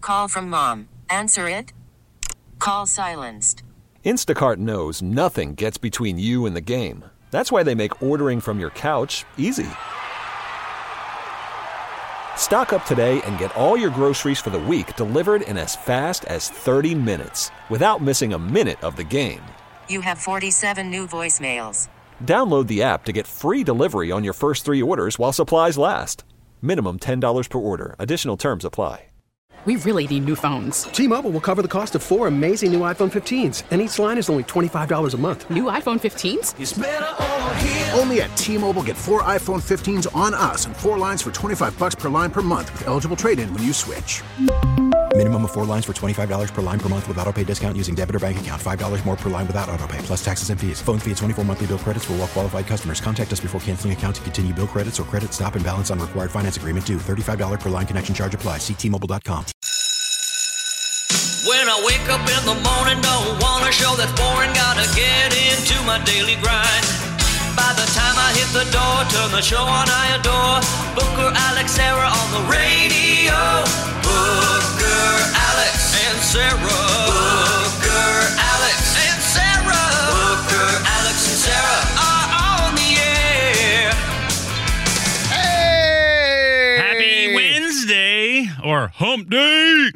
call from mom. Answer it. Call silenced. Instacart knows nothing gets between you and the game. That's why they make ordering from your couch easy. Stock up today and get all your groceries for the week delivered in as fast as 30 minutes without missing a minute of the game. You have 47 new voicemails. Download the app to get free delivery on your first 3 orders while supplies last. Minimum $10 per order. Additional terms apply. We really need new phones. T-Mobile will cover the cost of 4 amazing new iPhone 15s, and each line is only $25 a month. New iPhone 15s? It's better over here. Only at T-Mobile, get 4 iPhone 15s on us and 4 lines for $25 per line per month with eligible trade-in when you switch. Minimum of 4 lines for $25 per line per month with autopay discount using debit or bank account. $5 more per line without autopay, plus taxes and fees. Phone fee at 24 monthly bill credits for well-qualified customers. Contact us before canceling account to continue bill credits or credit stop and balance on required finance agreement due. $35 per line connection charge applies. See T-Mobile.com. When I wake up in the morning, don't want a show that's boring, gotta get into my daily grind. By the time I hit the door, turn the show on, I adore Booker, Alex, Sarah on the radio. Booker, Alex, and Sarah. Booker, Alex, and Sarah. Booker, Alex, and Sarah are on the air. Hey! Happy Wednesday, or hump day.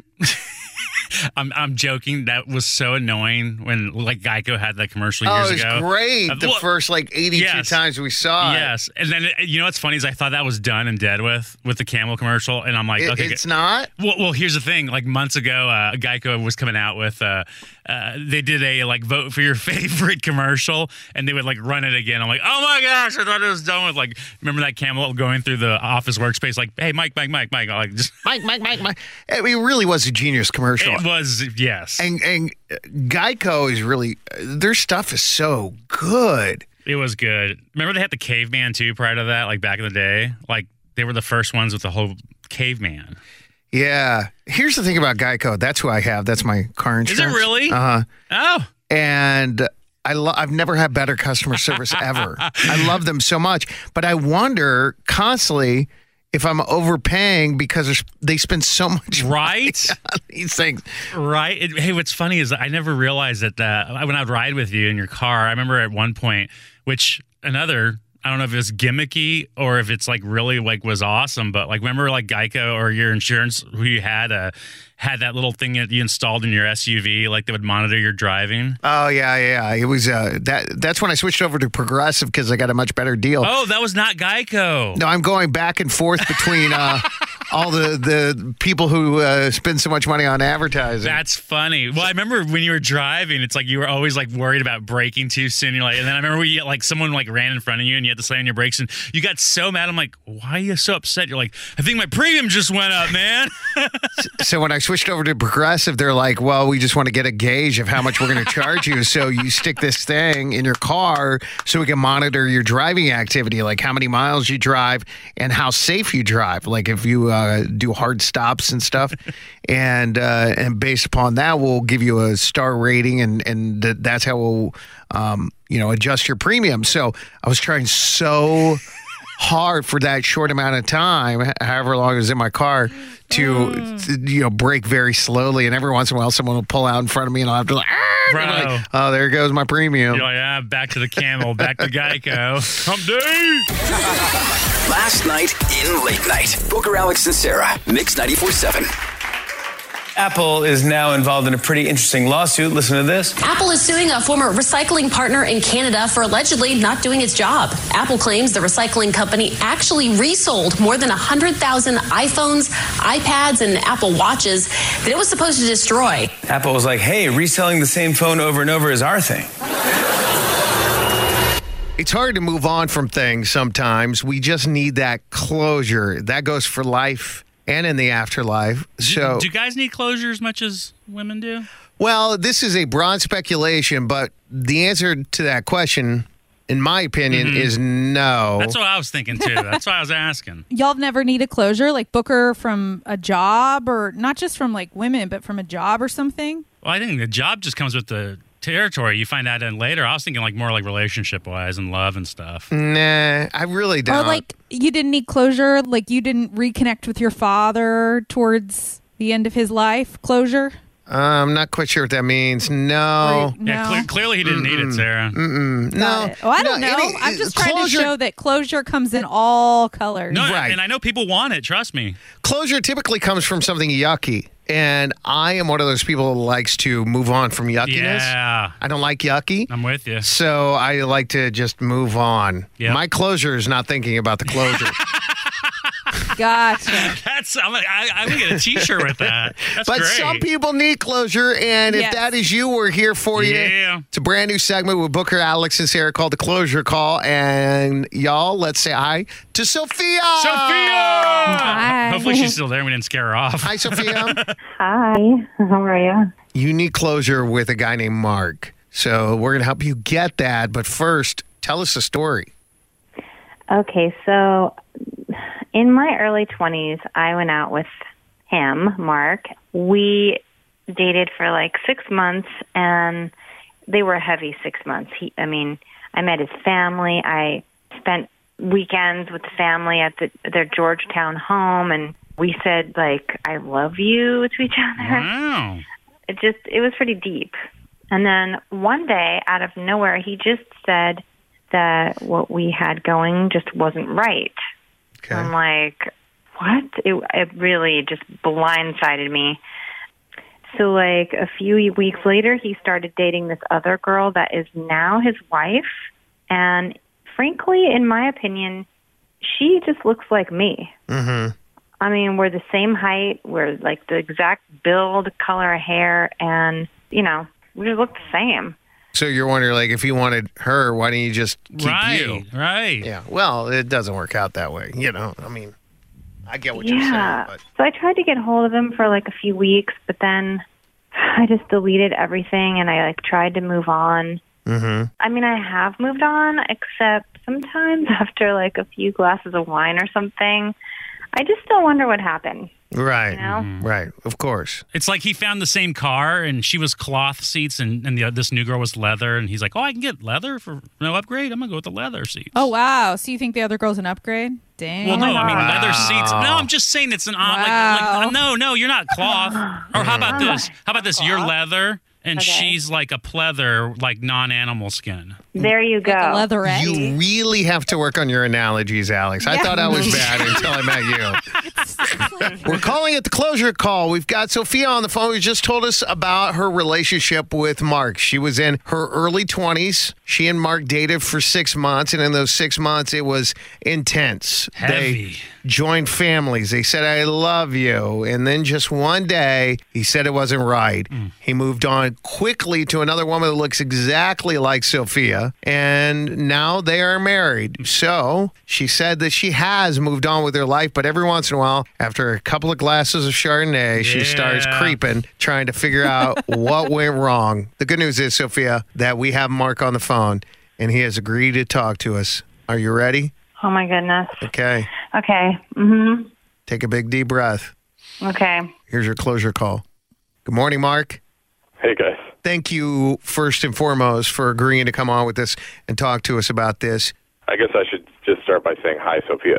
I'm joking. That was so annoying when like Geico had that commercial years ago. Oh, it was great. The first like 82 times we saw it. Yes. And then, you know what's funny is I thought that was done and dead with the Camel commercial. And I'm like, okay. It's not? Well, here's the thing. Like months ago, Geico was coming out with, they did a like vote for your favorite commercial and they would like run it again. I'm like, oh my gosh, I thought it was done with like, remember that Camel going through the office workspace like, hey, Mike. Like, just Mike. It really was a genius commercial. It was, yes. And Geico is really, their stuff is so good. It was good. Remember they had the caveman too prior to that, like back in the day? Like they were the first ones with the whole caveman. Yeah. Here's the thing about Geico. That's who I have. That's my car insurance. Is it really? Uh-huh. Oh. And I've never had better customer service ever. I love them so much. But I wonder constantly if I'm overpaying because they spend so much money on these things. Right. Hey, what's funny is I never realized that when I'd ride with you in your car, I remember at one point, I don't know if it's gimmicky or if it's like really like was awesome, but like remember like Geico or your insurance who you had that little thing that you installed in your SUV, like they would monitor your driving. Oh yeah. It was that's when I switched over to Progressive because I got a much better deal. Oh, that was not Geico. No, I'm going back and forth between all the people who spend so much money on advertising. That's funny. Well, I remember when you were driving, it's like you were always like worried about braking too soon. You're like, and then I remember someone like ran in front of you and you had to slam your brakes and you got so mad. I'm like, why are you so upset? You're like, I think my premium just went up, man. So when I switched over to Progressive, they're like, well, we just want to get a gauge of how much we're going to charge you. So you stick this thing in your car so we can monitor your driving activity, like how many miles you drive and how safe you drive. Like if you do hard stops and stuff. and based upon that, we'll give you a star rating and that's how we'll, adjust your premium. So I was trying so hard for that short amount of time, however long it was in my car, to brake very slowly, and every once in a while someone will pull out in front of me and I'll have to like, oh, there goes my premium. You're like, yeah, back to the Camel, back to Geico. Hump day. Last night in Late Night. Booker, Alex, and Sarah. Mix 94.7. Apple is now involved in a pretty interesting lawsuit. Listen to this. Apple is suing a former recycling partner in Canada for allegedly not doing its job. Apple claims the recycling company actually resold more than 100,000 iPhones, iPads, and Apple Watches that it was supposed to destroy. Apple was like, hey, reselling the same phone over and over is our thing. It's hard to move on from things sometimes. We just need that closure. That goes for life and in the afterlife. So, do guys need closure as much as women do? Well, this is a broad speculation, but the answer to that question, in my opinion, is no. That's what I was thinking, too. That's why I was asking. Y'all have never needed closure, like Booker from a job, or not just from like women, but from a job or something? Well, I think the job just comes with the territory. You find out in later. I was thinking like more like relationship wise and love and stuff. Nah, I really don't. Or like you didn't need closure, like you didn't reconnect with your father towards The end of his life, closure. I'm not quite sure what that means. No. Yeah, clearly he didn't need it, Sarah. No. Oh, I don't know. I'm just trying to show that closure comes in all colors. No, and I know people want it. Trust me. Closure typically comes from something yucky. And I am one of those people who likes to move on from yuckiness. Yeah. I don't like yucky. I'm with you. So I like to just move on. Yep. My closure is not thinking about the closure. Gotcha. I'm gonna get a T-shirt with that. That's but great. some people need closure, and if that is you, we're here for you. Yeah. It's a brand new segment with Booker, Alex, and Sarah called The Closure Call. And y'all, let's say hi to Sophia. Hi. Hopefully she's still there. We didn't scare her off. Hi, Sophia. Hi. How are you? You need closure with a guy named Mark. So we're going to help you get that. But first, tell us the story. Okay, so in my early 20s, I went out with him, Mark. We dated for like 6 months, and they were a heavy 6 months. I met his family. I spent weekends with the family at their Georgetown home, and we said, like, I love you to each other. Wow. It was pretty deep. And then one day, out of nowhere, he just said that what we had going just wasn't right. Okay. I'm like, what? It really just blindsided me. So, like, a few weeks later, he started dating this other girl that is now his wife. And frankly, in my opinion, she just looks like me. Mm-hmm. I mean, we're the same height. We're, like, the exact build, color of hair, and, we just look the same. So you're wondering, like, if you wanted her, why don't you just keep you? Right. Yeah. Well, it doesn't work out that way. I get what you're saying. But So I tried to get hold of him for like a few weeks, but then I just deleted everything and I tried to move on. Mm-hmm. I have moved on, except sometimes after like a few glasses of wine or something, I just still wonder what happened. Right. Mm-hmm. Right. Of course. It's like he found the same car, and she was cloth seats, and this new girl was leather, and he's like, "Oh, I can get leather for no upgrade. I'm gonna go with the leather seats." Oh wow! So you think the other girl's an upgrade? Dang. Well, no, leather seats. No, I'm just saying it's an odd. Wow. No, you're not cloth. Or how about this? How about this? You're leather, and Okay. she's like a pleather, like non-animal skin. There you go. Like a leatherette. You really have to work on your analogies, Alex. I thought I was bad until I met you. We're calling it the closure call. We've got Sophia on the phone who just told us about her relationship with Mark. She was in her early 20s. She and Mark dated for 6 months, and in those 6 months, it was intense. Heavy. They joined families. They said, I love you. And then just one day, he said it wasn't right. He moved on quickly to another woman that looks exactly like Sophia, and now they are married. So she said that she has moved on with her life, but every once in a while, after a couple of glasses of Chardonnay, she starts creeping, trying to figure out what went wrong. The good news is, Sophia, that we have Mark on the phone, and he has agreed to talk to us. Are you ready? Oh my goodness. Okay. Okay. Mm-hmm. Take a big deep breath. Okay. Here's your closure call. Good morning, Mark. Hey, guys. Thank you, first and foremost, for agreeing to come on with us and talk to us about this. I guess I should just start by saying hi, Sophia.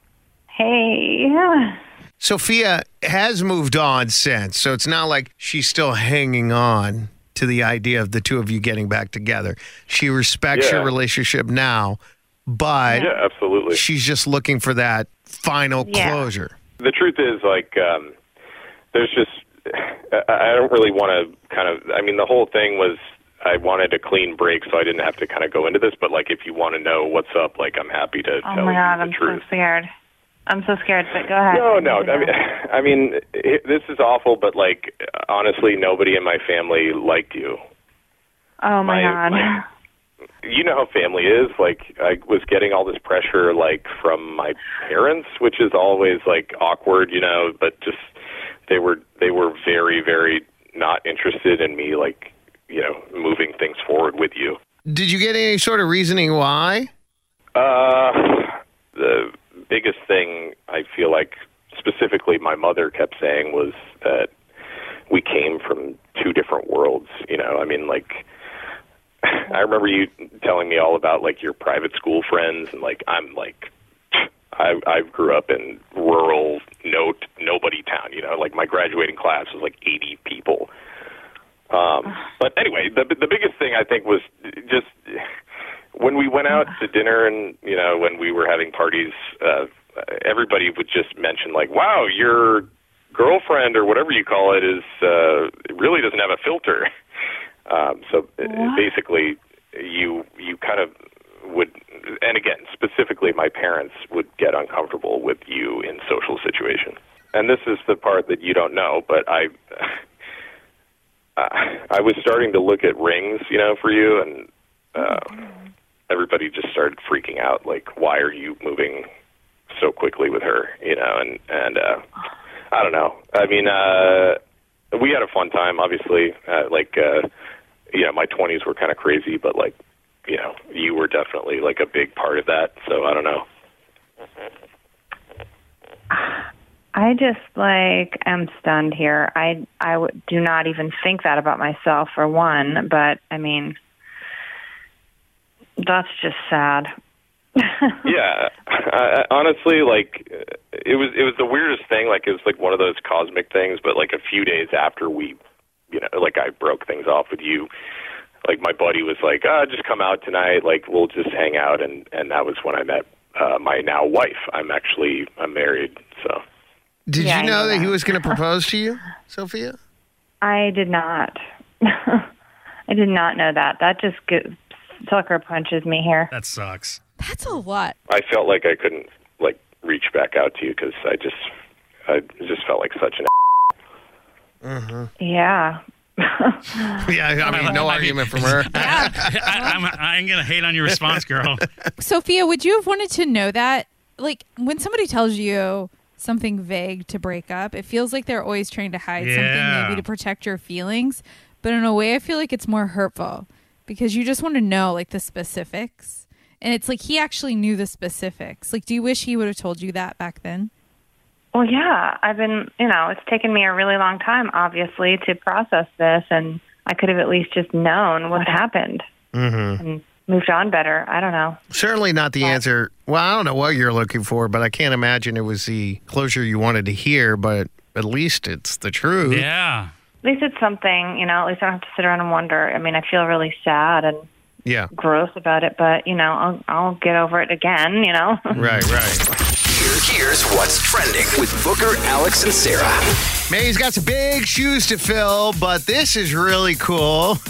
Hey. Sophia has moved on since, so it's not like she's still hanging on to the idea of the two of you getting back together. She respects your relationship now, but absolutely. She's just looking for that final closure. The truth is, there's just, I don't really want to the whole thing was I wanted a clean break so I didn't have to kind of go into this, but if you want to know what's up, I'm happy to tell you the truth. So scared. I'm so scared, but go ahead. No. I mean, this is awful, but honestly, nobody in my family liked you. Oh my God. You know how family is. I was getting all this pressure, from my parents, which is always awkward, but just they were very, very not interested in me, moving things forward with you. Did you get any sort of reasoning why? The biggest thing I feel like specifically my mother kept saying was that we came from two different worlds. I remember you telling me all about your private school friends, and I grew up in rural nobody town. like my graduating class was like 80 people. But anyway, the biggest thing I think was just when we went out to dinner and, when we were having parties, everybody would just mention like, wow, your girlfriend or whatever you call it is, it really doesn't have a filter. So basically you kind of would, and again, specifically my parents would get uncomfortable with you in social situations. And this is the part that you don't know, but I was starting to look at rings, for you, and everybody just started freaking out, like, why are you moving so quickly with her, and I don't know. I mean, we had a fun time, obviously. My 20s were kind of crazy, but, you were definitely, a big part of that, so I don't know. I just, am stunned here. I do not even think that about myself, for one, but, I mean, that's just sad. Yeah, honestly, it was the weirdest thing. It was one of those cosmic things. But a few days after we, I broke things off with you, my buddy was like, just come out tonight. We'll just hang out, and that was when I met my now wife. I'm married. So, did you know that he was going to propose to you, Sophia? I did not. I did not know that. That just sucker punches me here. That sucks. That's a lot. I felt like I couldn't reach back out to you because I just felt like such an. Mm-hmm. Yeah. Yeah, I mean, no argument from her. I'm going to hate on your response, girl. Sophia, would you have wanted to know that? When somebody tells you something vague to break up, it feels like they're always trying to hide something, maybe to protect your feelings. But in a way, I feel like it's more hurtful because you just want to know, the specifics. And it's he actually knew the specifics. Do you wish he would have told you that back then? Well, yeah. I've been, it's taken me a really long time, obviously, to process this. And I could have at least just known what happened and moved on better. I don't know. Certainly not the answer. Well, I don't know what you're looking for, but I can't imagine it was the closure you wanted to hear. But at least it's the truth. Yeah. At least it's something, at least I don't have to sit around and wonder. I mean, I feel really sad and gross about it, but, I'll get over it again, Right. Here's what's trending with Booker, Alex, and Sarah. May's got some big shoes to fill, but this is really cool.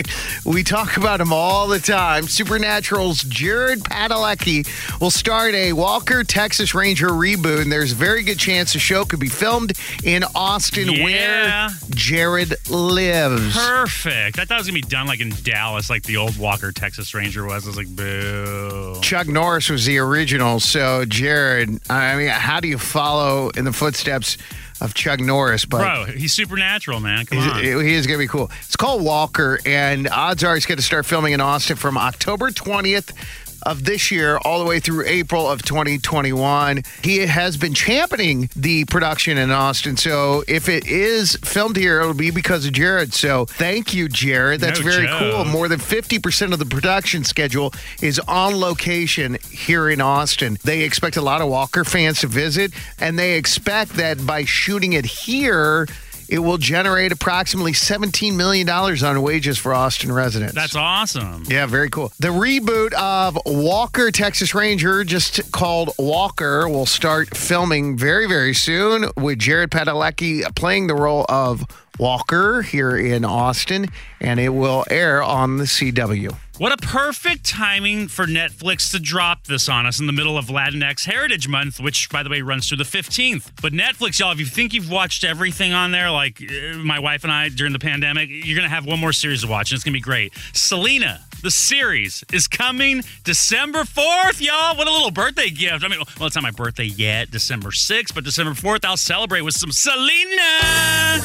We talk about him all the time. Supernatural's Jared Padalecki will start a Walker Texas Ranger reboot, and there's a very good chance the show could be filmed in Austin, where Jared lives. Perfect. I thought it was going to be done in Dallas, like the old Walker Texas Ranger was. I was like, boo. Chuck Norris was the original, so Jared, I mean, how do you follow in the footsteps of Chuck Norris? But bro, he's supernatural, man. Come on. He is going to be cool. It's called Walker, and odds are he's going to start filming in Austin from October 20th of this year all the way through April of 2021. He has been championing the production in Austin, so if it is filmed here, it'll be because of Jared. So thank you, Jared. That's very cool. More than 50% of the production schedule is on location here in Austin. They expect a lot of Walker fans to visit, and they expect that by shooting it here, it will generate approximately $17 million on wages for Austin residents. That's awesome. Yeah, very cool. The reboot of Walker Texas Ranger, just called Walker, will start filming very, very soon with Jared Padalecki playing the role of Walker here in Austin, and it will air on the CW. What a perfect timing for Netflix to drop this on us in the middle of Latinx Heritage Month, which, by the way, runs through the 15th. But Netflix, y'all, if you think you've watched everything on there, like my wife and I during the pandemic, you're going to have one more series to watch, and it's going to be great. Selena, the series, is coming December 4th, y'all. What a little birthday gift. I mean, well, it's not my birthday yet, December 6th, but December 4th, I'll celebrate with some Selena.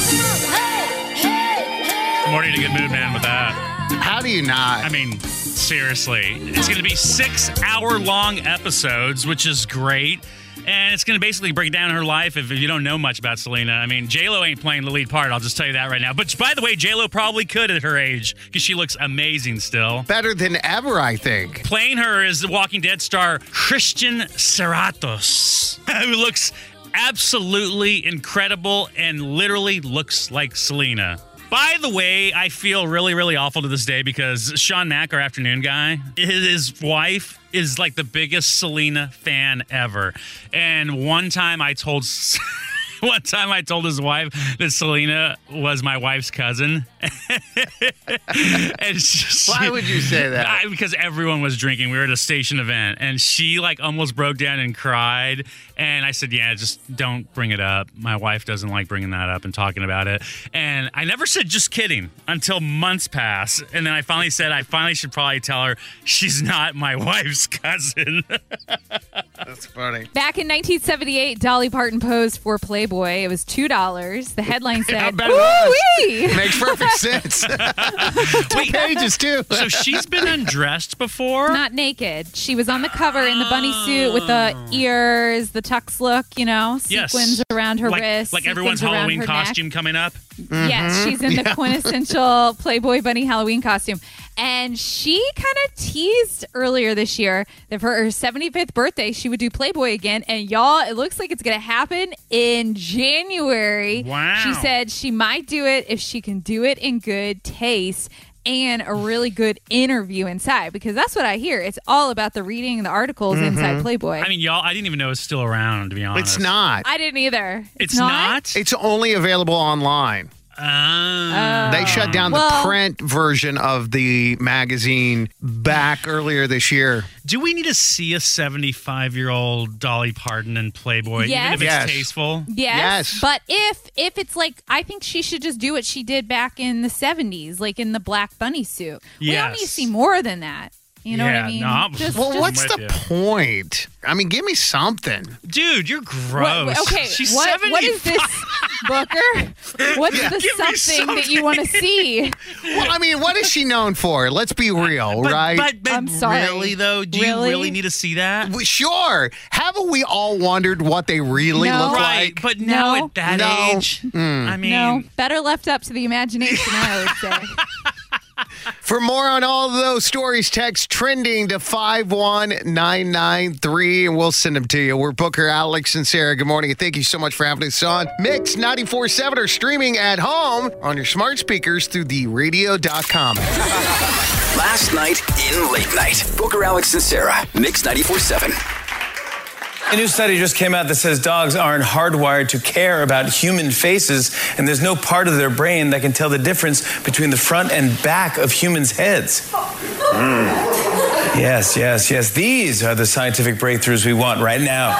I'm already in a good mood, man, with that. How do you not? I mean, seriously. It's going to be 6-hour-long episodes, which is great. And it's going to basically break down her life if you don't know much about Selena. I mean, J-Lo ain't playing the lead part. I'll just tell you that right now. But by the way, J-Lo probably could at her age because she looks amazing still. Better than ever, I think. Playing her is the Walking Dead star Christian Serratos, who looks absolutely incredible and literally looks like Selena. By the way, I feel really, really awful to this day because Sean Mack, our afternoon guy, his wife is like the biggest Selena fan ever. And one time I told his wife that Selena was my wife's cousin. And Why would you say that? Because everyone was drinking. We were at a station event, and she like almost broke down and cried. And I said, yeah, just don't bring it up. My wife doesn't like bringing that up and talking about it. And I never said just kidding until months pass. And then I finally said I should probably tell her she's not my wife's cousin. That's funny. Back in 1978, Dolly Parton posed for Playboy. It was $2. The headline said, "Woo-wee!" Makes perfect sense. 2 pages, too. So she's been undressed before? Not naked. She was on the cover in the bunny suit with the ears, the tux look, sequins around her wrists. Like everyone's Halloween costume coming up? Yes, she's in the quintessential Playboy bunny Halloween costume. And she kind of teased earlier this year that for her 75th birthday, she would do Playboy again. And y'all, it looks like it's going to happen in January. Wow. She said she might do it if she can do it in good taste and a really good interview inside, because that's what I hear. It's all about the reading the articles inside Playboy. I mean, y'all, I didn't even know it was still around, to be honest. It's not. I didn't either. It's not? It's only available online. They shut down the print version of the magazine back earlier this year. Do we need to see a 75-year-old Dolly Parton in Playboy, Yes. even if it's tasteful? Yes. But if it's like, I think she should just do what she did back in the 70s, like in the black bunny suit. We don't need to see more than that. You know what I mean? No, what's the point? I mean, give me something. Dude, you're gross. Okay, She's what 75. is this, Booker? What's the something that you want to see? Well, I mean, what is she known for? Let's be real, right? But I'm sorry. Really, though? Do you really need to see that? Sure. Haven't we all wondered what they really look like? But now at that age, I mean... No, better left up to the imagination, I would say. For more on all of those stories, text trending to 51993 and we'll send them to you. We're Booker, Alex, and Sarah. Good morning, and thank you so much for having us on Mix 94.7 or streaming at home on your smart speakers through the radio.com. Last night in Late Night. Booker, Alex, and Sarah. Mix 94.7. A new study just came out that says dogs aren't hardwired to care about human faces, and there's no part of their brain that can tell the difference between the front and back of humans' heads. Yes. These are the scientific breakthroughs we want right now.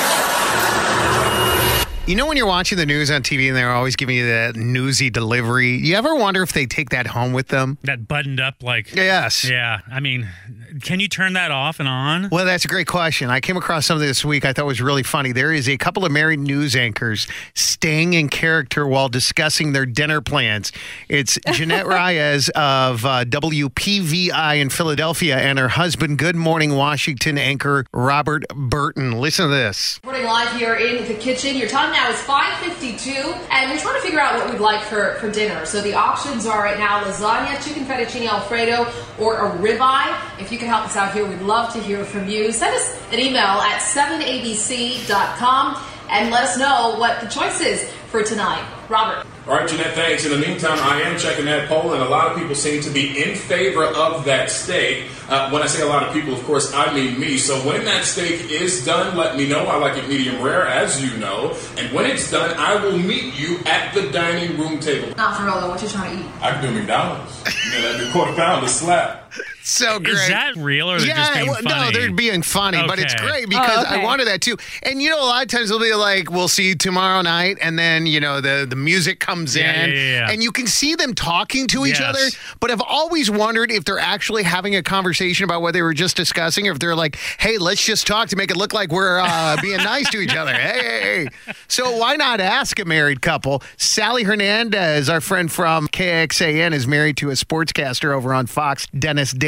You know when you're watching the news on TV and they're always giving you that newsy delivery, you ever wonder if they take that home with them? That buttoned up, like... Yes. Yeah, I mean, can you turn that off and on? Well, that's a great question. I came across something this week I thought was really funny. There is a couple of married news anchors staying in character while discussing their dinner plans. It's Jeanette Reyes of WPVI in Philadelphia and her husband, Good Morning Washington anchor Robert Burton. Listen to this. Reporting live here in the kitchen. Your time now is 5:52, and we're trying to figure out what we'd like for dinner. So the options are right now lasagna, chicken fettuccine alfredo, or a ribeye. If you can help us out here, we'd love to hear from you. Send us an email at 7abc.com and let us know what the choice is for tonight. Robert. All right, Jeanette, thanks. In the meantime, I am checking that poll, and a lot of people seem to be in favor of that steak. When I say a lot of people, of course, I mean me. So when that steak is done, let me know. I like it medium rare, as you know. And when it's done, I will meet you at the dining room table. Not for real, though. What you trying to eat? I can do McDonald's. That'd be quarter pound, a slap. So great. Is that real or they're just being funny? No, they're being funny, but it's great because I wanted that too. And a lot of times they'll be like, we'll see you tomorrow night. And then, the music comes in and you can see them talking to each other. But I've always wondered if they're actually having a conversation about what they were just discussing, or if they're like, hey, let's just talk to make it look like we're being nice to each other. Hey. So why not ask a married couple? Sally Hernandez, our friend from KXAN, is married to a sportscaster over on Fox, Dennis Dale.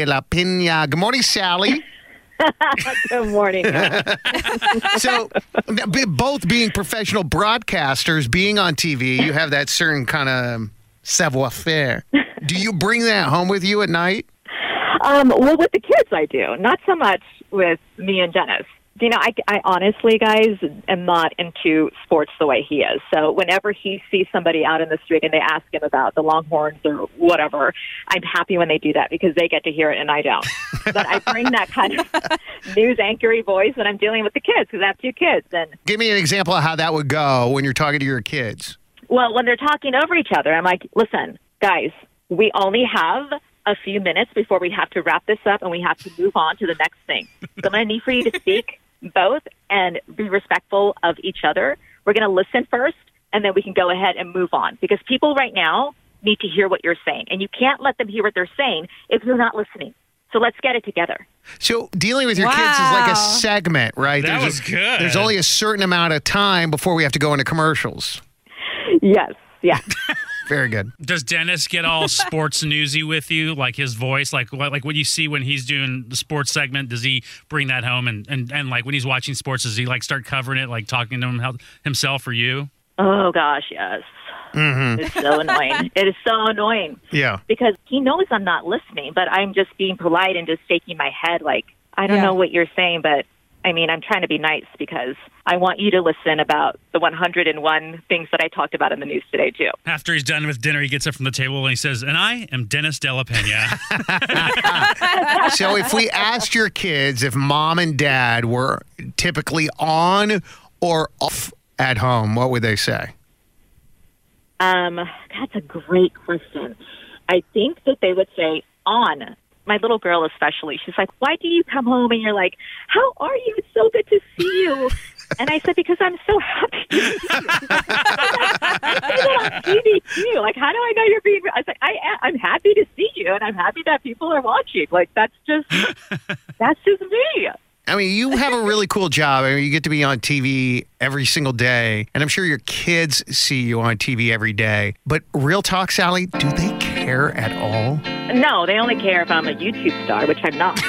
de la Pena. Good morning, Sally. Good morning. So, both being professional broadcasters, being on TV, you have that certain kind of savoir-faire. Do you bring that home with you at night? Well, with the kids, I do. Not so much with me and Dennis. You know, I honestly, guys, am not into sports the way he is. So whenever he sees somebody out in the street and they ask him about the Longhorns or whatever, I'm happy when they do that because they get to hear it and I don't. But I bring that kind of news anchory voice when I'm dealing with the kids because I have 2 kids. And give me an example of how that would go when you're talking to your kids. Well, when they're talking over each other, I'm like, listen, guys, we only have a few minutes before we have to wrap this up and we have to move on to the next thing. So I'm going to need for you to speak both and be respectful of each other. We're going to listen first, and then we can go ahead and move on. Because people right now need to hear what you're saying, and you can't let them hear what they're saying if you're not listening. So let's get it together. So dealing with your kids is like a segment, right? That was good. There's only a certain amount of time before we have to go into commercials. Yes, yeah. Very good. Does Dennis get all sports newsy with you, like his voice, like what you see when he's doing the sports segment? Does he bring that home and like when he's watching sports, does he like start covering it, like talking to himself or you? Oh gosh, yes. Mm-hmm. It's so annoying. It is so annoying. Yeah. Because he knows I'm not listening, but I'm just being polite and just shaking my head like, I don't know what you're saying, but I mean, I'm trying to be nice because I want you to listen about the 101 things that I talked about in the news today, too. After he's done with dinner, he gets up from the table and he says, and I am Dennis De La Pena. So if we asked your kids if mom and dad were typically on or off at home, what would they say? That's a great question. I think that they would say on. My little girl especially, she's like, why do you come home and you're like, how are you? It's so good to see you. And I said, because I'm so happy to see you. She's like, I say that on TV too. Like, how do I know you're being, I was like, I'm happy to see you and I'm happy that people are watching. Like, that's just me. I mean, you have a really cool job. I mean, you get to be on TV every single day, and I'm sure your kids see you on TV every day. But real talk, Sally, do they care at all? No, they only care if I'm a YouTube star, which I'm not.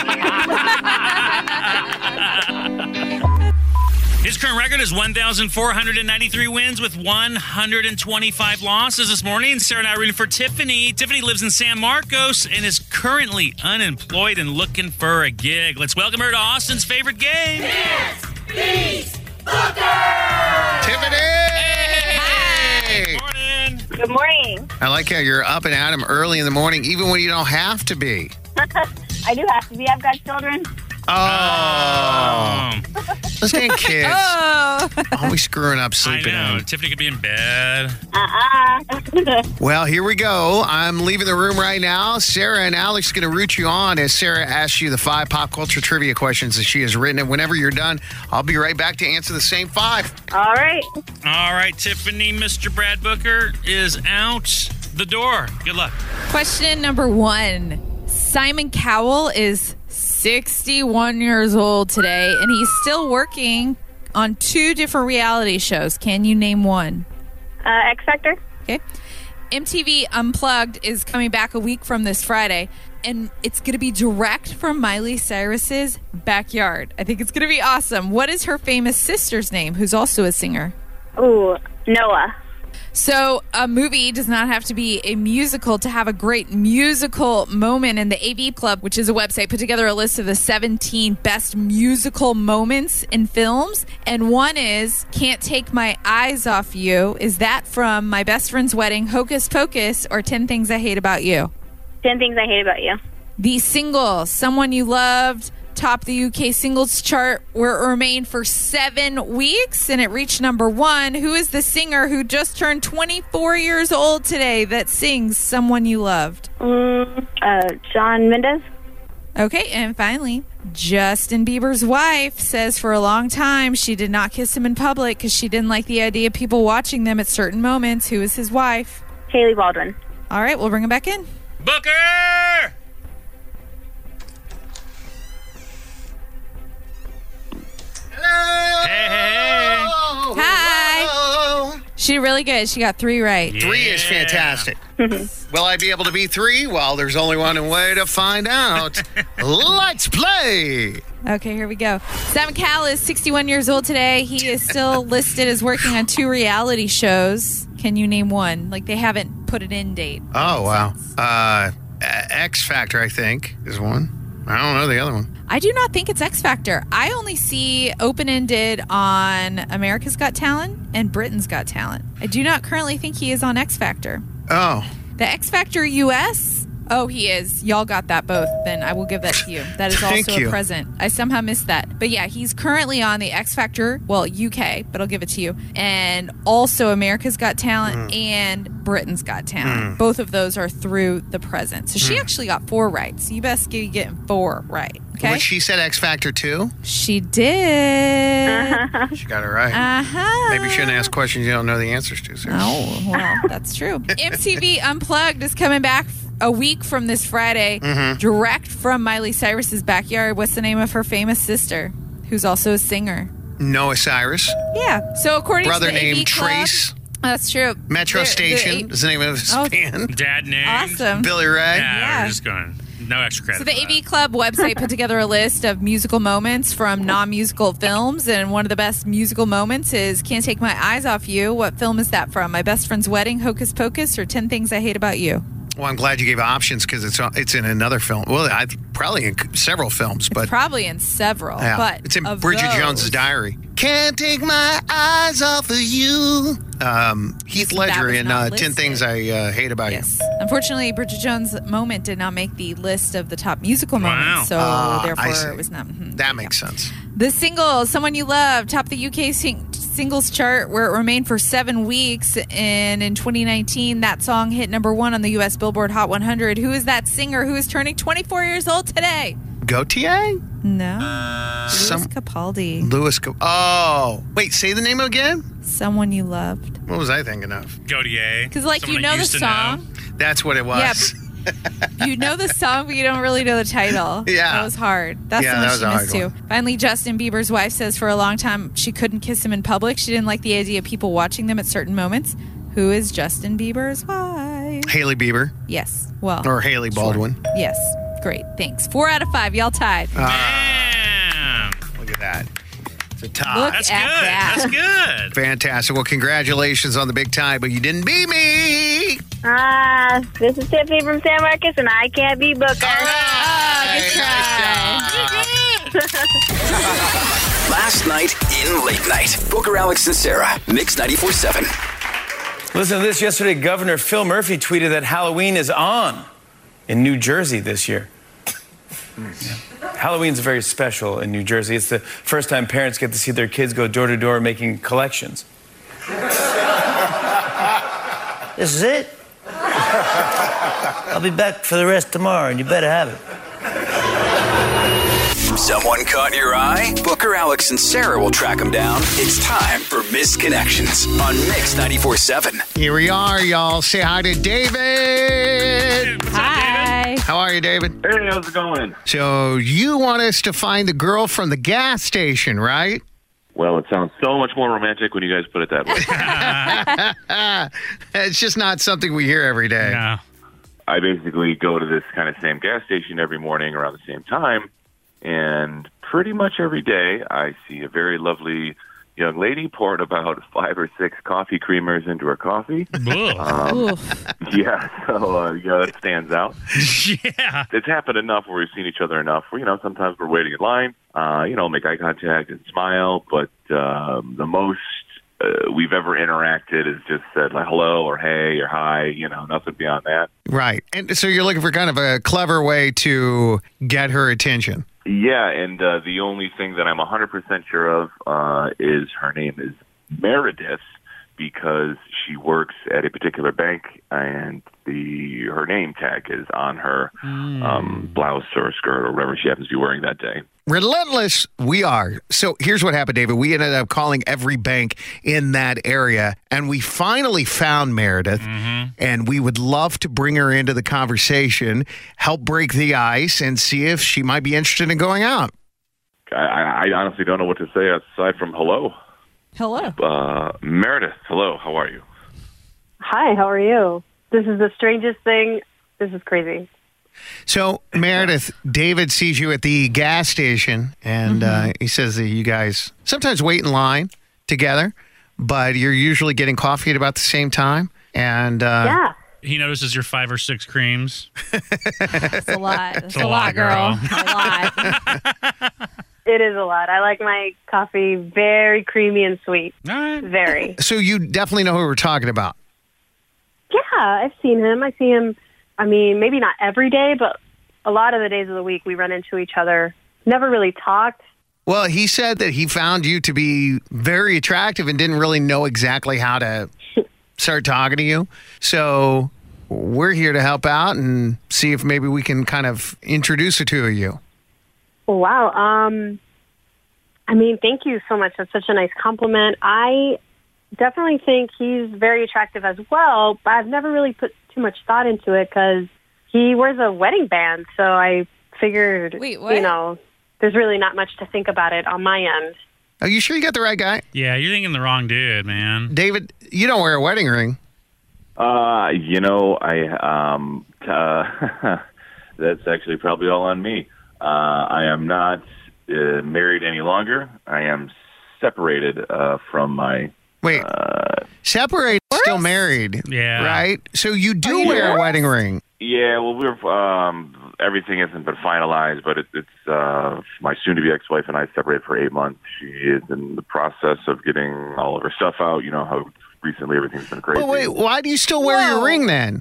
His current record is 1,493 wins with 125 losses this morning. Sarah and I are rooting for Tiffany. Tiffany lives in San Marcos and is currently unemployed and looking for a gig. Let's welcome her to Austin's favorite game. Dance, Beats, Booker! Tiffany! Hey! Good morning. Good morning. I like how you're up and at 'em early in the morning, even when you don't have to be. I do have to be. I've got children. Oh. Those dang kids. Always screwing up sleeping I know. in. Tiffany could be in bed. Well, here we go. I'm leaving the room right now. Sarah and Alex are going to root you on as Sarah asks you the 5 pop culture trivia questions that she has written. And whenever you're done, I'll be right back to answer the same 5. All right. All right, Tiffany, Mr. Brad Booker is out the door. Good luck. Question number 1. Simon Cowell is 61 years old today, and he's still working on 2 different reality shows. Can you name one? X Factor. Okay. MTV Unplugged is coming back a week from this Friday, and it's going to be direct from Miley Cyrus's backyard. I think it's going to be awesome. What is her famous sister's name, who's also a singer? Ooh, Noah. So a movie does not have to be a musical to have a great musical moment. And the AV Club, which is a website, put together a list of the 17 best musical moments in films. And one is Can't Take My Eyes Off You. Is that from My Best Friend's Wedding, Hocus Pocus, or 10 Things I Hate About You? 10 Things I Hate About You. The single, Someone You Loved, topped the UK singles chart where it remained for 7 weeks, and it reached number 1. Who is the singer who just turned 24 years old today that sings Someone You Loved? Shawn Mendes. Okay, and finally, Justin Bieber's wife says for a long time she did not kiss him in public because she didn't like the idea of people watching them at certain moments. Who is his wife? Haley Baldwin. All right, we'll bring him back in. Booker! Hi. She did really good. She got 3 right. 3 is fantastic. Will I be able to be 3? Well, there's only one way to find out. Let's play. Okay, here we go. Sam Cowell is 61 years old today. He is still listed as working on 2 reality shows. Can you name one? Like, they haven't put an end date. Oh, wow. X Factor, I think, is one. I don't know the other one. I do not think it's X Factor. I only see open-ended on America's Got Talent and Britain's Got Talent. I do not currently think he is on X Factor. Oh. The X Factor US? Oh, he is. Y'all got that both. Then I will give that to you. That is Thank also you. a present. I somehow missed that. But yeah, he's currently on the X Factor, well, UK, but I'll give it to you. And also America's Got Talent and Britain's Got Talent. Both of those are through the present. So she actually got 4 right. So you best be getting 4 right. Okay? What, she said X Factor too? She did. She got it right. Uh-huh. Maybe you shouldn't ask questions you don't know the answers to, sir. Oh, well, that's true. MTV Unplugged is coming back a week from this Friday, direct from Miley Cyrus's backyard. What's the name of her famous sister, who's also a singer? Noah Cyrus. Yeah. So according Brother to the named AV Club, Trace. that's true. Metro Station is the name of his band. Dad name. Awesome. Billy Ray. Yeah, we're just going. No extra credit. So the AV Club website put together a list of musical moments from non-musical films, and one of the best musical moments is "Can't Take My Eyes Off You." What film is that from? My Best Friend's Wedding, Hocus Pocus, or 10 Things I Hate About You? Well, I'm glad you gave options because it's in another film. Well, probably in several films, but Probably in several, yeah, but it's in of Bridget those- Jones's Diary. Can't take my eyes off of you. Heath Ledger was in not 10 listed. Things I Hate About You. Unfortunately, Bridget Jones' moment did not make the list of the top musical moments, so I therefore see. it was not. That makes sense. The single "Someone You Love" topped the UK singles chart, where it remained for 7 weeks. And in 2019, that song hit #1 on the US Billboard Hot 100. Who is that singer who is turning 24 years old today? Gautier? No. Louis Capaldi. Oh, wait, say the name again? Someone You Loved. What was I thinking of? Gautier. Because, like, you know the song. That's what it was. Yeah, you know the song, but you don't really know the title. Yeah. That was hard. That's Yeah, the that one was she a missed hard too. Finally, Justin Bieber's wife says for a long time she couldn't kiss him in public. She didn't like the idea of people watching them at certain moments. Who is Justin Bieber's wife? Haley Bieber. Yes. Well. Or Haley Baldwin. Yes. Great. Thanks. 4 out of 5. Y'all tied. Look at that. It's a tie. Look at that. That's good. Fantastic. Well, congratulations on the big tie, but you didn't beat me. This is Tiffany from San Marcos, and I can't be Booker. Good try. Last night in Late Night. Booker, Alex, and Sarah. Mix 94.7. Listen to this. Yesterday, Governor Phil Murphy tweeted that Halloween is on in New Jersey this year. Halloween's very special in New Jersey. It's the first time parents get to see their kids go door to door making collections. This is it? I'll be back for the rest tomorrow, and you better have it. Someone caught your eye? Booker, Alex, and Sarah will track them down. It's time for Misconnections on Mix 94.7. Here we are, y'all. Say hi to David. Hi. How are you, David? Hey, how's it going? So you want us to find the girl from the gas station, right? Well, it sounds so much more romantic when you guys put it that way. It's just not something we hear every day. No. I basically go to this kind of same gas station every morning around the same time, and pretty much every day I see a very lovely young lady poured about 5 or 6 coffee creamers into her coffee. Yeah, so that stands out. Yeah. It's happened enough where we've seen each other enough where, sometimes we're waiting in line, make eye contact and smile, but the most we've ever interacted is just said like hello or hey or hi, nothing beyond that. Right. And so you're looking for kind of a clever way to get her attention. Yeah, and the only thing that I'm 100% sure of is her name is Meredith, because she works at a particular bank, and her name tag is on her blouse or skirt or whatever she happens to be wearing that day. Relentless, we are. So here's what happened, David. We ended up calling every bank in that area, and we finally found Meredith, and we would love to bring her into the conversation, help break the ice, and see if she might be interested in going out. I honestly don't know what to say aside from hello. Hello. Meredith, hello. How are you? Hi, how are you? This is the strangest thing. This is crazy. So, Meredith, David sees you at the gas station, and he says that you guys sometimes wait in line together, but you're usually getting coffee at about the same time. And yeah. He notices your 5 or 6 creams. It's a lot. It's a lot, girl. A lot. It is a lot. I like my coffee very creamy and sweet. All right. Very. So you definitely know who we're talking about. Yeah, I've seen him. I see him, I mean, maybe not every day, but a lot of the days of the week we run into each other. Never really talked. Well, he said that he found you to be very attractive and didn't really know exactly how to start talking to you. So we're here to help out and see if maybe we can kind of introduce the two of you. Wow. I mean, thank you so much. That's such a nice compliment. I definitely think he's very attractive as well, but I've never really put too much thought into it because he wears a wedding band. So I figured, Wait, what? you know, there's really not much to think about it on my end. Are you sure you got the right guy? Yeah, you're thinking the wrong dude, man. David, you don't wear a wedding ring. That's actually probably all on me. I am not married any longer. I am separated from my... Wait, separated, still married. Yeah. Right? So you do wear a wedding ring. Yeah, well, everything hasn't been finalized, but it's my soon-to-be ex-wife and I separated for 8 months. She is in the process of getting all of her stuff out. You know how recently everything's been crazy. Well, wait, why do you still wear your ring then?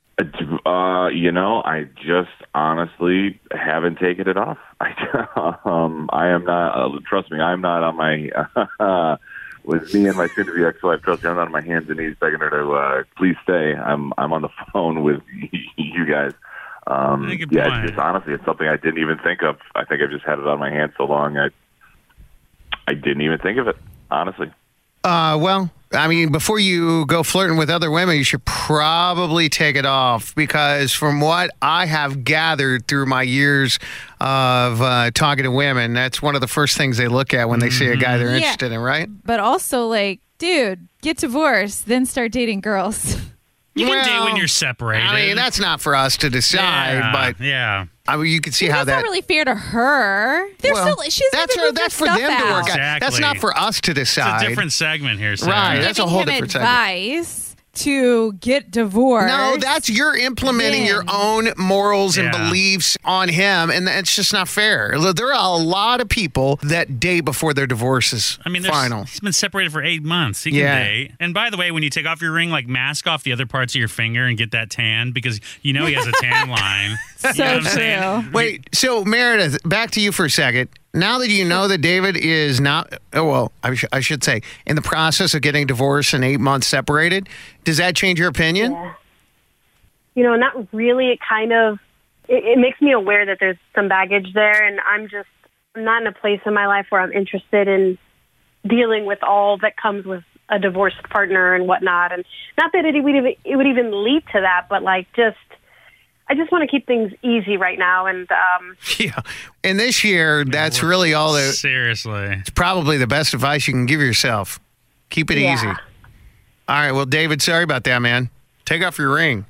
I just honestly haven't taken it off. I am not, trust me, I'm not on my, with me and my soon-to-be ex-wife, trust me, I'm not on my hands and knees begging her to please stay. I'm on the phone with you guys. It's just honestly, it's something I didn't even think of. I think I've just had it on my hands so long, I didn't even think of it, honestly. Well, I mean, before you go flirting with other women, you should probably take it off because from what I have gathered through my years of talking to women, that's one of the first things they look at when they see a guy they're interested in, right? But also, like, dude, get divorced, then start dating girls. You can date when you're separated. I mean, that's not for us to decide, but I mean, you can see how That's not really fair to her. She's that's for them to work out. Exactly. That's not for us to decide. It's a different segment here, Sarah. Right, that's a whole Giving him different segment. advice to get divorced. No, that's you're implementing your own morals and beliefs on him, and it's just not fair. There are a lot of people that date before their divorce is final. He's been separated for 8 months. He can date. And by the way, when you take off your ring, like mask off the other parts of your finger and get that tan because you know he has a tan line. So you know what I'm saying? Wait, so Meredith, back to you for a second. Now that you know that David is not, I should say, in the process of getting divorced and 8 months separated, does that change your opinion? Yeah. You know, not really. It kind of, it makes me aware that there's some baggage there, and I'm not in a place in my life where I'm interested in dealing with all that comes with a divorced partner and whatnot. And not that it would even lead to that, but like I just want to keep things easy right now. And yeah. And this year, that's really all that. Seriously. It's probably the best advice you can give yourself. Keep it easy. All right. Well, David, sorry about that, man. Take off your ring.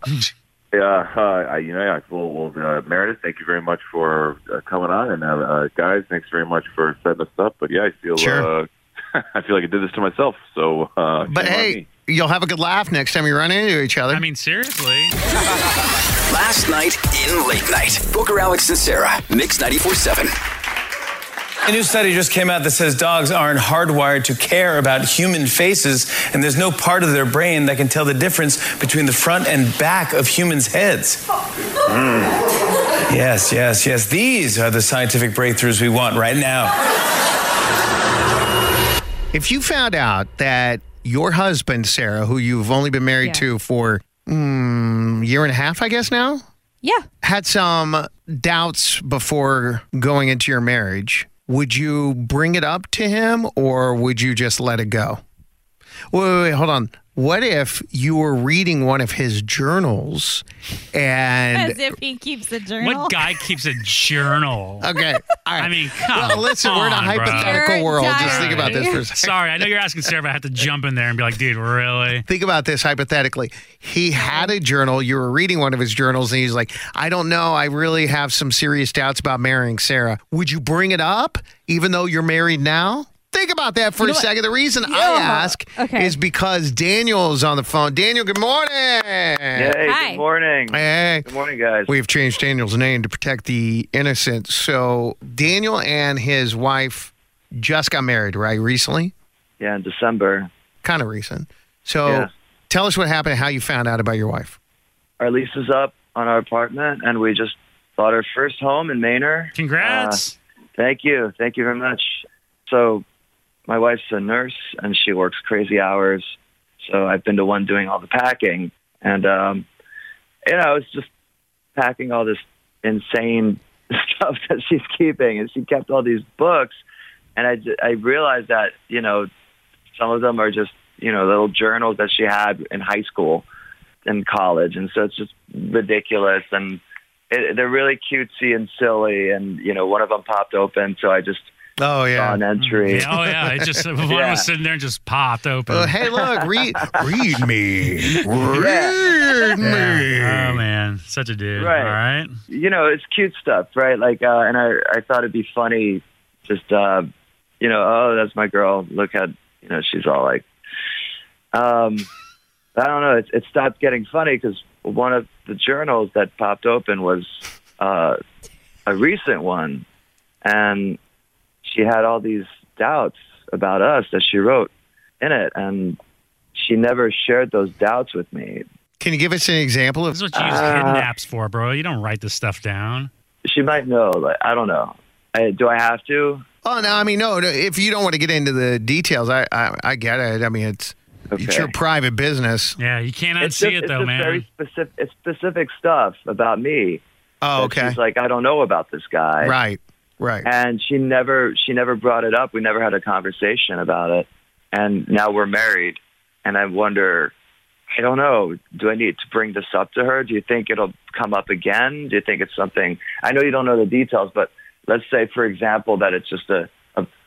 Meredith, thank you very much for coming on. And guys, thanks very much for setting us up. But yeah, I feel I feel like I did this to myself. So, but hey, you'll have a good laugh next time you run into each other. I mean, seriously. Last night in Late Night. Booker, Alex, and Sarah. Mix 94.7. A new study just came out that says dogs aren't hardwired to care about human faces, and there's no part of their brain that can tell the difference between the front and back of humans' heads. Yes. These are the scientific breakthroughs we want right now. If you found out that your husband, Sarah, who you've only been married to for year and a half, I guess now? Yeah. Had some doubts before going into your marriage, would you bring it up to him or would you just let it go? Wait, hold on. what if you were reading one of his journals and... As if he keeps a journal. What guy keeps a journal? Okay. All right. I mean, come Well, listen, we're in a on, bro. hypothetical world. Just think about this for a second. Sorry, I know you're asking Sarah, but I have to jump in there and be like, dude, really? Think about this hypothetically. He had a journal. You were reading one of his journals, and he's like, I don't know. I really have some serious doubts about marrying Sarah. Would you bring it up, even though you're married now? Think about that for a second. The reason I ask is because Daniel is on the phone. Daniel, good morning. Hey, good morning. Hey. Good morning, guys. We've changed Daniel's name to protect the innocent. So Daniel and his wife just got married, right, recently? Yeah, in December. Kind of recent. So tell us what happened and how you found out about your wife. Our lease is up on our apartment, and we just bought our first home in Manor. Congrats. Thank you. Thank you very much. So my wife's a nurse, and she works crazy hours. So I've been the one doing all the packing. And, I was just packing all this insane stuff that she's keeping. And she kept all these books. And I realized that, some of them are just, little journals that she had in high school and college. And so it's just ridiculous. And they're really cutesy and silly. And, one of them popped open. So I just... Oh, yeah. On entry. Yeah, it just one was sitting there and just popped open. Hey, look, read me. Read me. Oh, man. Such a dude. Right. All right. It's cute stuff, right? Like, and I thought it'd be funny just, oh, that's my girl. Look at, she's all like, I don't know. It stopped getting funny because one of the journals that popped open was a recent one. And she had all these doubts about us that she wrote in it, and she never shared those doubts with me. Can you give us an example of... This is what you use hidden apps for, bro. You don't write this stuff down. She might know. Like, I don't know. Do I have to? Oh, no, I mean, no. If you don't want to get into the details, I get it. I mean, it's your private business. Yeah, you can't unsee it, though, man. Very specific stuff about me. Oh, okay. She's like, I don't know about this guy. Right. And she never brought it up. We never had a conversation about it. And now we're married. And I wonder, I don't know, do I need to bring this up to her? Do you think it'll come up again? Do you think it's something, I know you don't know the details, but let's say, for example, that it's just a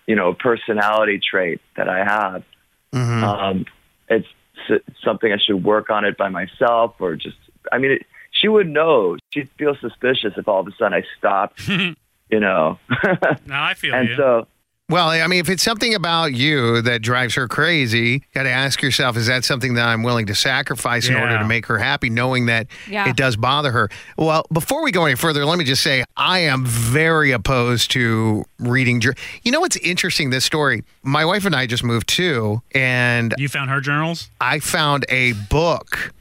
personality trait that I have. Mm-hmm. It's something I should work on it by myself or just, she would know. She'd feel suspicious if all of a sudden I stopped. No, I feel and you. So, well, I mean, if it's something about you that drives her crazy, you got to ask yourself, is that something that I'm willing to sacrifice in order to make her happy, knowing that it does bother her? Well, before we go any further, let me just say I am very opposed to reading. You know what's interesting, this story? My wife and I just moved too, and... You found her journals? I found a book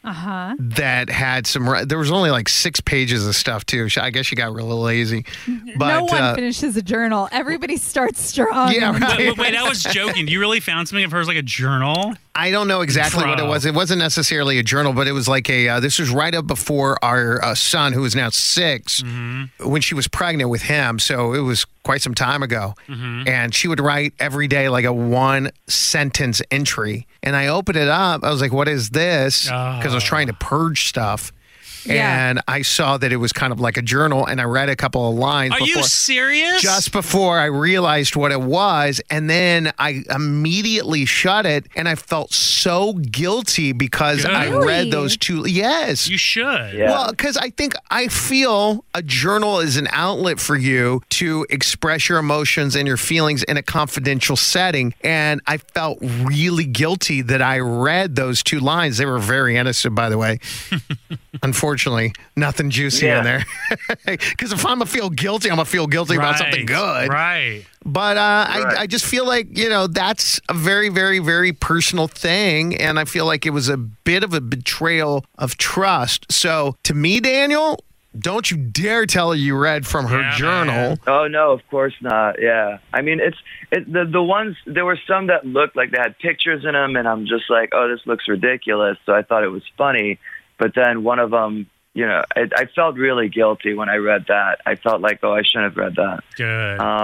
that had there was only like 6 pages of stuff too. I guess she got really lazy. But, no one finishes a journal. Everybody starts strong. Yeah, right. Wait, I was joking. You really found something of hers like a journal? I don't know exactly what it was. It wasn't necessarily a journal, but it was like this was right up before our son, who is now 6, when she was pregnant with him. So it was quite some time ago. And she would write every day like a 1-sentence entry. And I opened it up. I was like, what is this? Because I was trying to purge stuff. Yeah. And I saw that it was kind of like a journal, and I read a couple of lines. Are you serious? Just before I realized what it was, and then I immediately shut it, and I felt so guilty because I read those 2. Yes. You should. Yeah. Well, because I feel a journal is an outlet for you to express your emotions and your feelings in a confidential setting, and I felt really guilty that I read those 2 lines. They were very innocent, by the way. Unfortunately, nothing juicy in there. Because if I'm going to feel guilty, I'm going to feel guilty about something good. Right. But I just feel like, that's a very, very, very personal thing. And I feel like it was a bit of a betrayal of trust. So to me, Daniel, don't you dare tell her you read from her journal. Man. Oh, no, of course not. Yeah. I mean, the ones, there were some that looked like they had pictures in them. And I'm just like, oh, this looks ridiculous. So I thought it was funny. But then one of them, I felt really guilty when I read that. I felt like, oh, I shouldn't have read that. Good.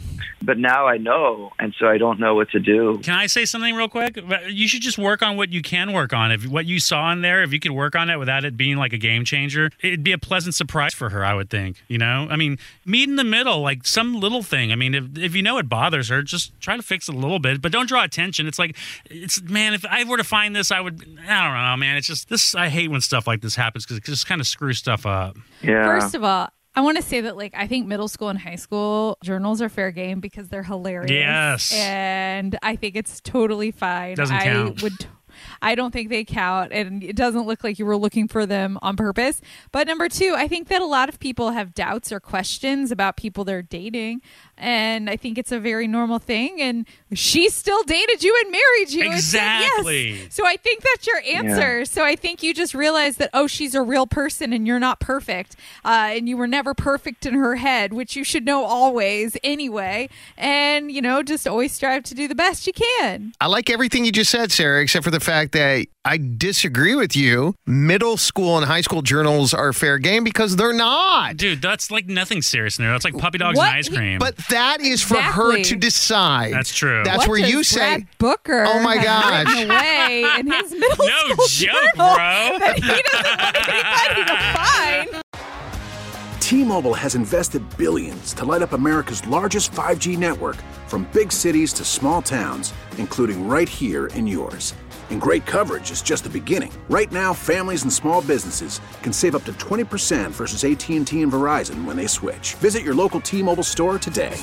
But now I know, and so I don't know what to do. Can I say something real quick? You should just work on what you can work on. If what you saw in there, if you could work on it without it being like a game changer, it'd be a pleasant surprise for her, I would think. You know? I mean, meet in the middle, like some little thing. I mean, if you know it bothers her, just try to fix it a little bit, but don't draw attention. It's like, man, if I were to find this, I don't know, man. It's just this. I hate when stuff like this happens because it just kind of screws stuff up. Yeah. First of all, I want to say that, like, I think middle school and high school journals are fair game because they're hilarious. Yes. And I think it's totally fine. Doesn't count. I don't think they count, and it doesn't look like you were looking for them on purpose. But number two, I think that a lot of people have doubts or questions about people they're dating, and I think it's a very normal thing. And she still dated you and married you. Exactly. And said yes. So I think that's your answer. Yeah. So I think you just realized that, oh, she's a real person and you're not perfect, and you were never perfect in her head, which you should know always anyway. And, you know, just always strive to do the best you can. I like everything you just said, Sarah, except for the fact that I disagree with you. Middle school and high school journals are fair game because they're not. Dude, that's like nothing serious in there. That's like puppy dogs and ice cream. But that is for her to decide. That's true. That's where you say, Brad Booker oh my gosh. written away in his middle No school joke, journal bro. that he doesn't want anybody to find. T-Mobile has invested billions to light up America's largest 5G network, from big cities to small towns, including right here in yours. And great coverage is just the beginning. Right now, families and small businesses can save up to 20% versus AT&T and Verizon when they switch. Visit your local T-Mobile store today.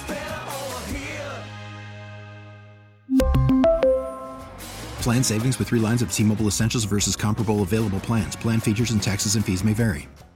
Plan savings with 3 lines of T-Mobile Essentials versus comparable available plans. Plan features and taxes and fees may vary.